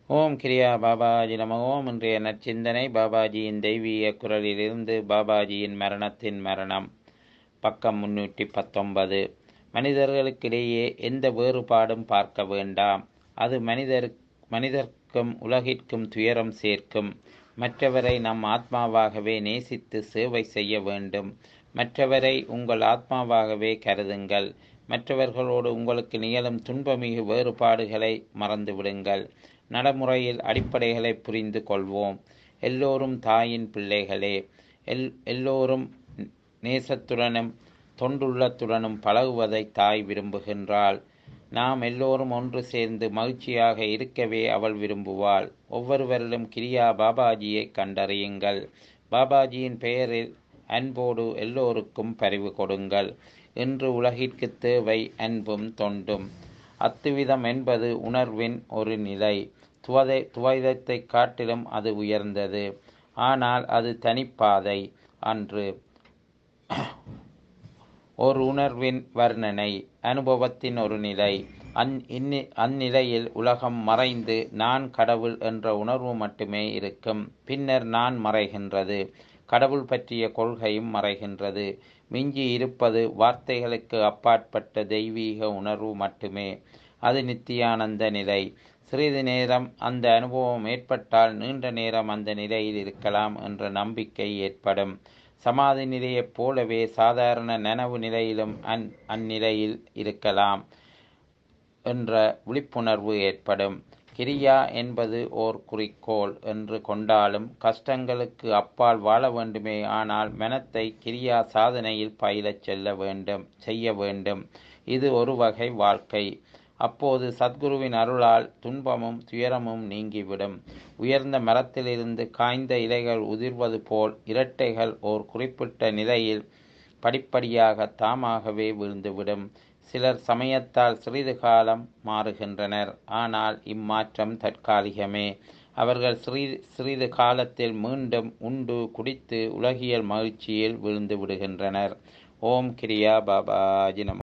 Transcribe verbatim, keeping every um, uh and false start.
ஓம் கிரியா பாபாஜி நம ஓம். இன்றைய நற்சிந்தனை பாபாஜியின் தெய்வீக குரலிலிருந்து. பாபாஜியின் மரணத்தின் மரணம், பக்கம் முன்னூற்றி பத்தொன்பது. மனிதர்களுக்கிடையே எந்த வேறுபாடும் பார்க்க வேண்டாம். அது மனிதர் மனிதர்க்கும் உலகிற்கும் துயரம் சேர்க்கும். மற்றவரை நம் ஆத்மாவாகவே நேசித்து சேவை செய்ய வேண்டும். மற்றவரை உங்கள் ஆத்மாவாகவே கருதுங்கள். மற்றவர்களோடு உங்களுக்கு நிகழும் துன்பமிகு வேறுபாடுகளை மறந்துவிடுங்கள். நடைமுறையில் அடிப்படைகளை புரிந்து கொள்வோம். எல்லோரும் தாயின் பிள்ளைகளே. எல் எல்லோரும் நேசத்துடனும் தொண்டுள்ளத்துடனும் பழகுவதை தாய் விரும்புகின்றாள். நாம் எல்லோரும் ஒன்று சேர்ந்து மகிழ்ச்சியாக இருக்கவே அவள் விரும்புவாள். ஒவ்வொருவரிலும் கிரியா பாபாஜியை கண்டறியுங்கள். பாபாஜியின் பெயரில் அன்போடு எல்லோருக்கும் பரிவு கொடுங்கள். இன்று உலகிற்கு தேவை அன்பும் தொண்டும். அத்துவிதம் என்பது உணர்வின் ஒரு நிலை. துவதை துவைதத்தை காட்டிலும் அது உயர்ந்தது. ஆனால் அது தனிப்பாதை அன்று. ஒரு உணர்வின் வர்ணனை, அனுபவத்தின் ஒரு நிலை. அந் இன்னி அந்நிலையில் உலகம் மறைந்து நான் கடவுள் என்ற உணர்வு மட்டுமே இருக்கும். பின்னர் நான் மறைகின்றது. கடவுள் பற்றிய கொள்கையும் மறைகின்றது. மிஞ்சி இருப்பது வார்த்தைகளுக்கு அப்பாற்பட்ட தெய்வீக உணர்வு மட்டுமே. அது நித்தியானந்த நிலை. சிறிது நேரம் அந்த அனுபவம் ஏற்பட்டால் நீண்ட நேரம் அந்த நிலையில் இருக்கலாம் என்ற நம்பிக்கை ஏற்படும். சமாதி நிலையைப் போலவே சாதாரண நனவு நிலையிலும் அந் அந்நிலையில் இருக்கலாம் என்ற விழிப்புணர்வு ஏற்படும். கிரியா என்பது ஓர் குறிக்கோள் என்று கொண்டாலும் கஷ்டங்களுக்கு அப்பால் வாழ வேண்டுமே. ஆனால் மனத்தை கிரியா சாதனையில் பயிலச் செல்ல வேண்டும் செய்ய வேண்டும். இது ஒரு வகை வாழ்க்கை. அப்போது சத்குருவின் அருளால் துன்பமும் துயரமும் நீங்கிவிடும். உயர்ந்த மரத்திலிருந்து காய்ந்த இலைகள் உதிர்வது போல் இரட்டைகள் ஓர் குறிப்பிட்ட நிலையில் படிப்படியாக தாமாகவே வீழ்ந்துவிடும். சிலர் சமயத்தால் சிறிது காலம் மாறுகின்றனர். ஆனால் இம்மாற்றம் தற்காலிகமே. அவர்கள் சிறிது சிறிது காலத்தில் மீண்டும் உண்டு குடித்து உலகியல் மகிழ்ச்சியில் விழுந்து விடுகின்றனர். ஓம் கிரியா பாபாஜி நம.